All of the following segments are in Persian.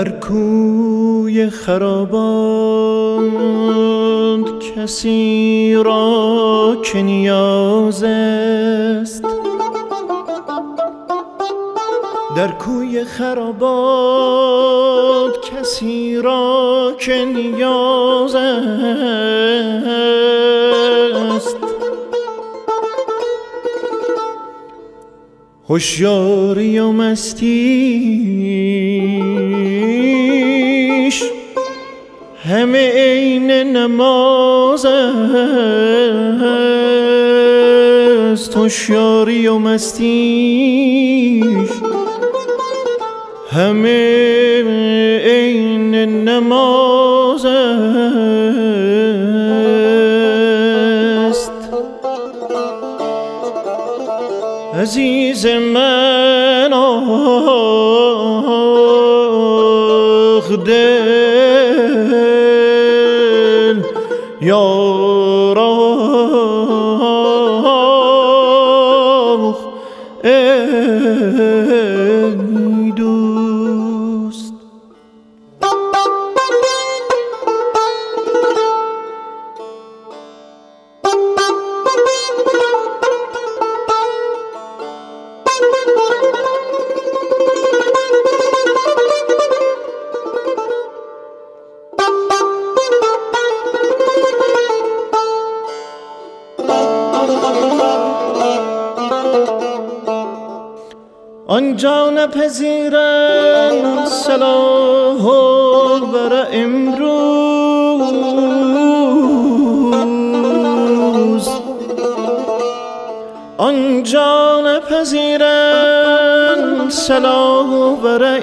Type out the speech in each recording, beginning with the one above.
در کوی خرابات کسی را که نیاز است، در کوی خرابات کسی را که نیاز است. هوشیاری و مستیش همه عین نماز است. هوشیاری و مستیش همه عین نماز است. عزیز من آخ دل یار آخ ای دوست. آنجا نپذیرند صلاح و ورع امروز، آنجا نپذیرند صلاح و ورع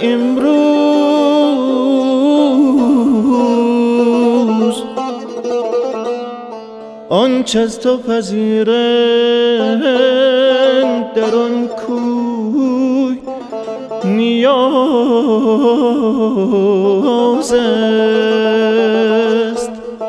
امروز. آنچه از تو پذیرند در آن کوی نیاز است.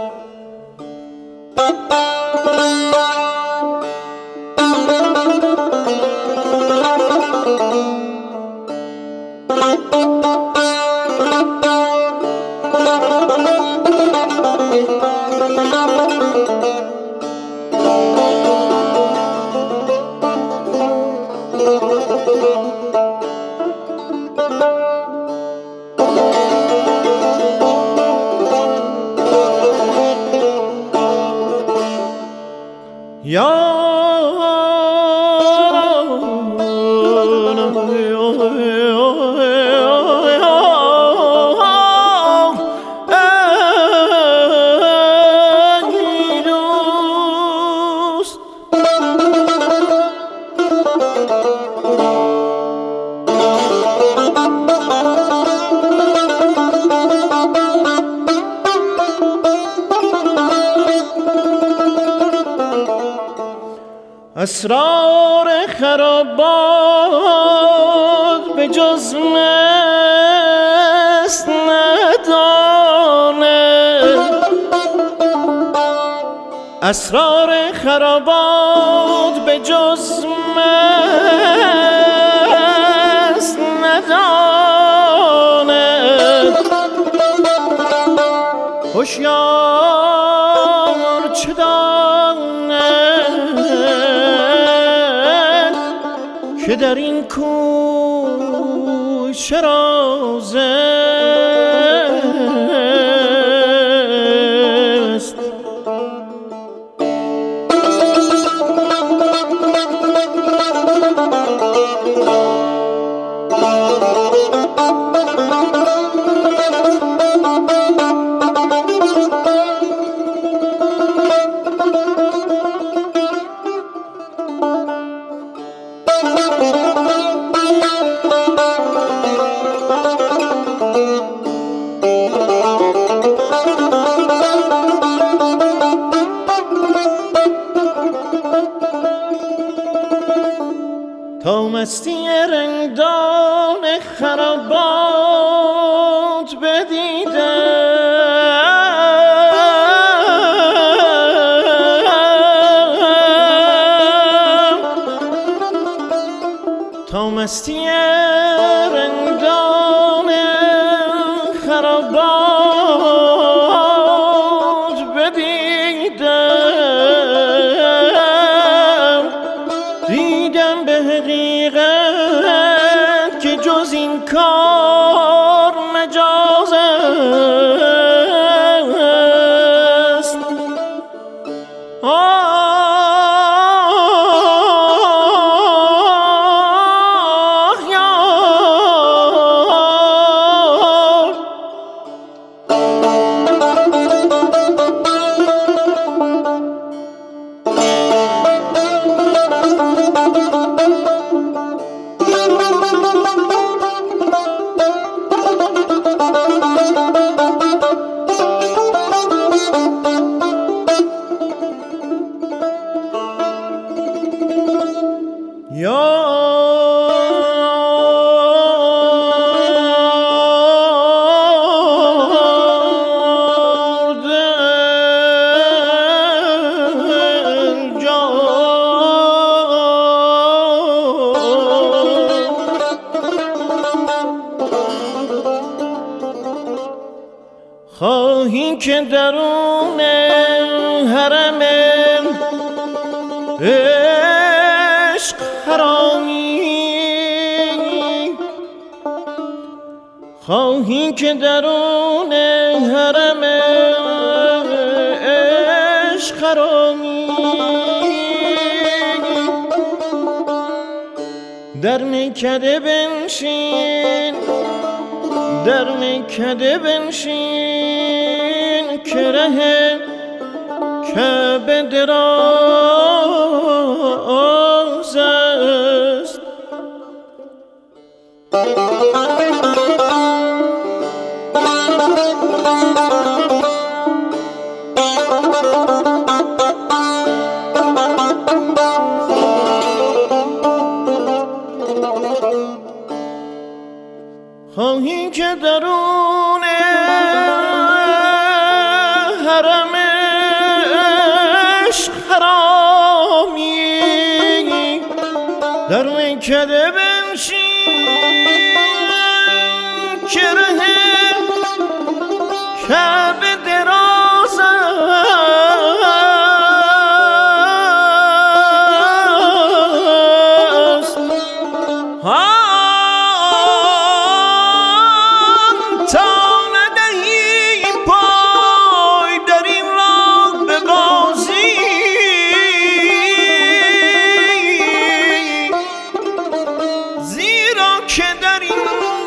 اسرار خرابات به جز مست نداند، اسرار خرابات به جز مست نداند. هوشیار چه داند که در این کوی چه راز است. که درون حرم عشق حرامی، خواهی که درون حرم عشق حرامی، در میکده بنشین، در میکده بنشین که ره کعبه دراز است. خواهی که درون حرم عشق حرامی، در میکده بنشین که ره کعبه دراز است. که در این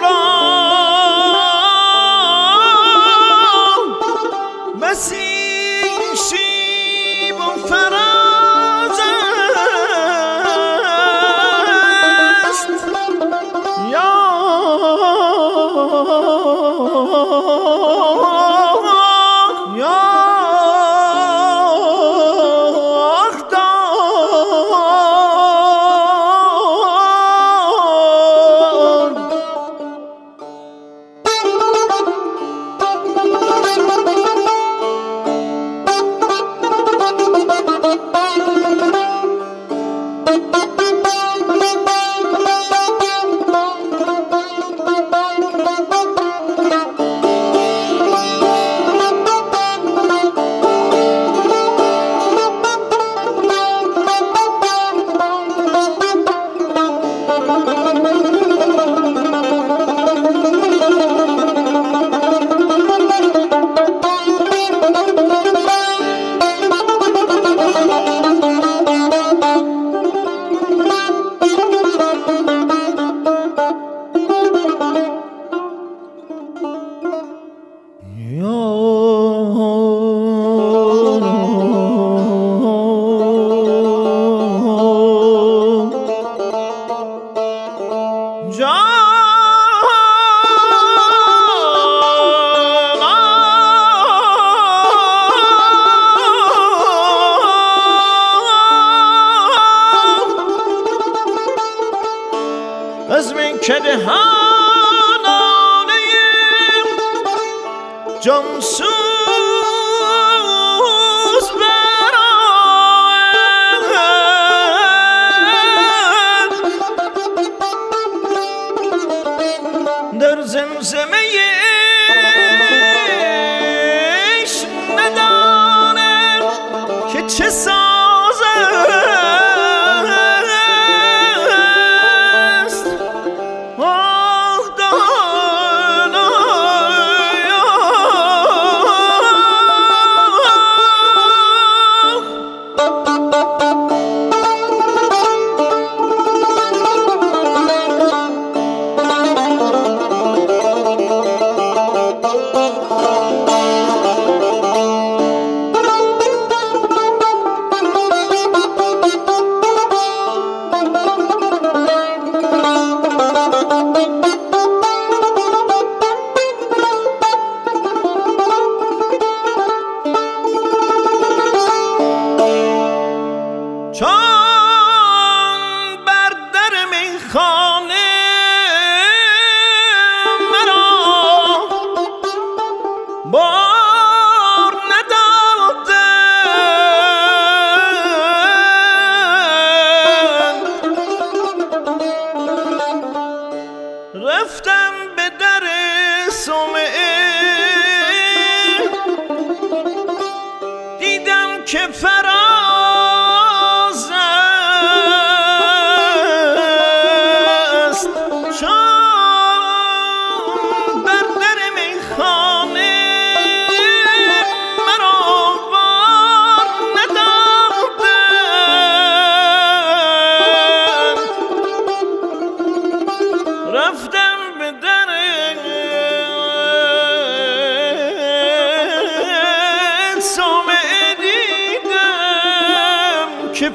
راه بسی شیب و فراز است. یا از میکده ها ناله جانسوز برآید، در زمزمه ایش ندانم که چه ساز بار ندادن، رفتم به در صومعه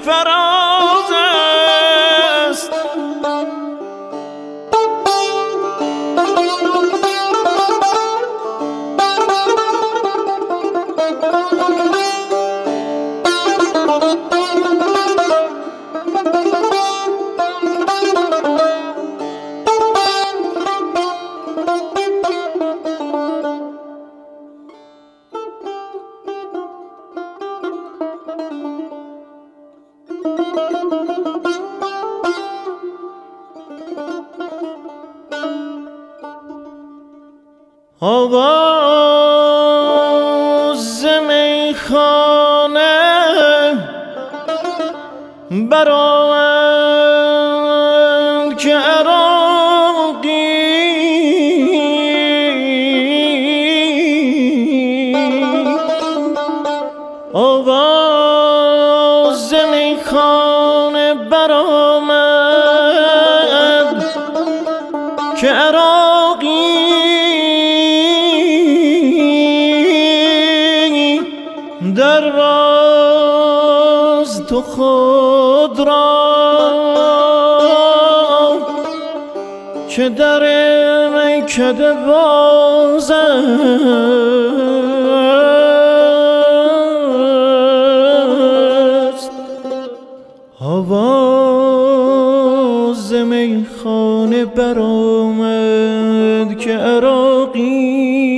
فراز است. آواز میخانه برآمد که عراقی آواز میخانه برآمد که عراقی در باز تو خود را که در میکده باز است. آواز میخانه برآمد که عراقی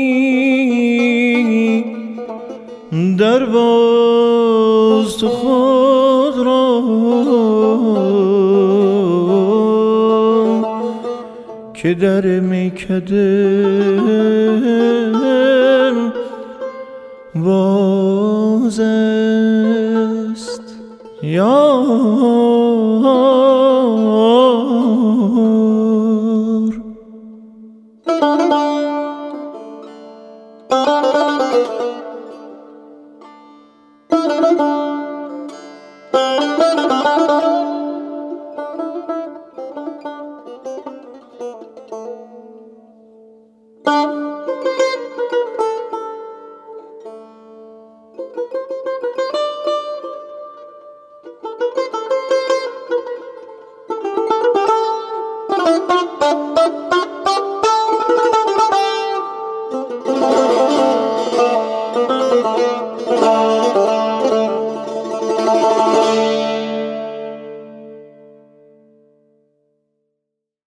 در باز تو خود را که در میکده باز است. یار